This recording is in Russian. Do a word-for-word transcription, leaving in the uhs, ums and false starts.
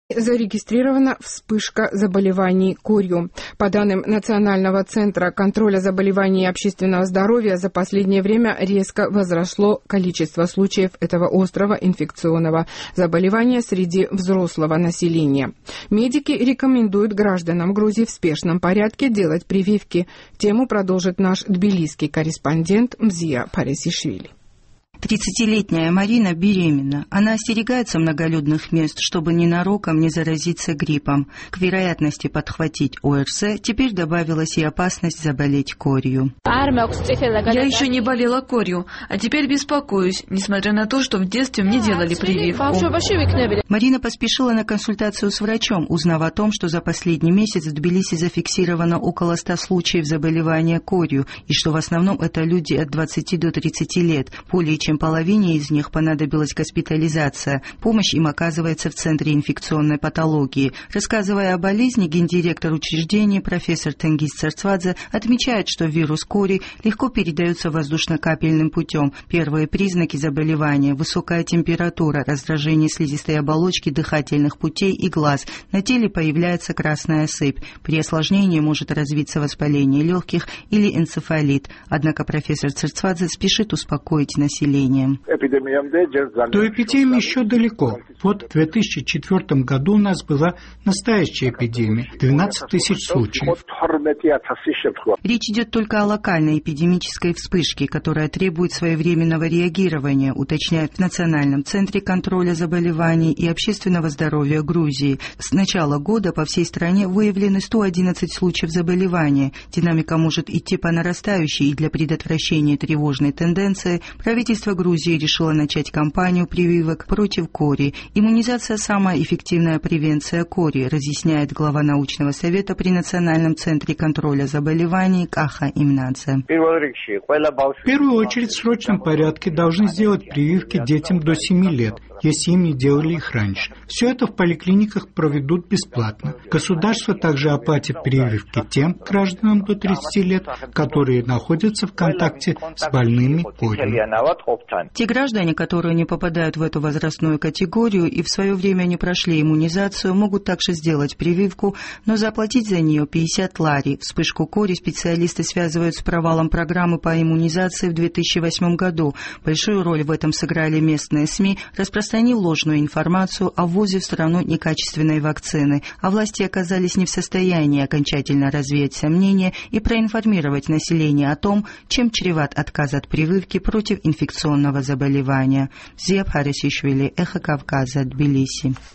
Зарегистрирована вспышка заболеваний корью. По данным Национального центра контроля заболеваний и общественного здоровья, за последнее время резко возросло количество случаев этого острого инфекционного заболевания среди взрослого населения. Медики рекомендуют гражданам Грузии в спешном порядке делать прививки. Тему продолжит наш тбилисский корреспондент Мзия Парисишвили. тридцатилетняя Марина беременна. Она остерегается многолюдных мест, чтобы ненароком не заразиться гриппом. К вероятности подхватить ОРС теперь добавилась и опасность заболеть корью. Я еще не болела корью, а теперь беспокоюсь, несмотря на то, что в детстве мне делали прививку. Марина поспешила на консультацию с врачом, узнав о том, что за последний месяц в Тбилиси зафиксировано около ста случаев заболевания корью, и что в основном это люди от двадцати до тридцати лет. Более чем половине из них понадобилась госпитализация. Помощь им оказывается в Центре инфекционной патологии. Рассказывая о болезни, гендиректор учреждения профессор Тенгиз Царцвадзе отмечает, что вирус кори легко передается воздушно-капельным путем. Первые признаки заболевания – высокая температура, раздражение слизистой оболочки дыхательных путей и глаз. На теле появляется красная сыпь. При осложнении может развиться воспаление легких или энцефалит. Однако профессор Царцвадзе спешит успокоить население. До эпидемии еще далеко. Вот в две тысячи четвёртом году у нас была настоящая эпидемия, двенадцать тысяч случаев. Речь идет только о локальной эпидемической вспышке, которая требует своевременного реагирования, уточняют в Национальном центре контроля заболеваний и общественного здоровья Грузии. С начала года по всей стране выявлены сто одиннадцать случаев заболевания. Динамика может идти по нарастающей, и для предотвращения тревожной тенденции правительство Грузии решило начать кампанию прививок против кори. Иммунизация – самая эффективная превенция кори, разъясняет глава научного совета при Национальном центре контроля заболеваний Каха Имнадзе. В первую очередь в срочном порядке должны сделать прививки детям до семи лет, если им не делали их раньше. Все это в поликлиниках проведут бесплатно. Государство также оплатит прививки тем гражданам до тридцати лет, которые находятся в контакте с больными корью. Те граждане, которые не попадают в эту возрастную категорию и в свое время не прошли иммунизацию, могут также сделать прививку, но заплатить за нее пятьдесят лари. Вспышку кори специалисты связывают с провалом программы по иммунизации в две тысячи восьмом году. Большую роль в этом сыграли местные СМИ, распространив ложную информацию о ввозе в страну некачественной вакцины, а власти оказались не в состоянии окончательно развеять сомнения и проинформировать население о том, чем чреват отказ от прививки против инфекционного заболевания. Мзия Парисишвили, Эхо Кавказа, Тбилиси.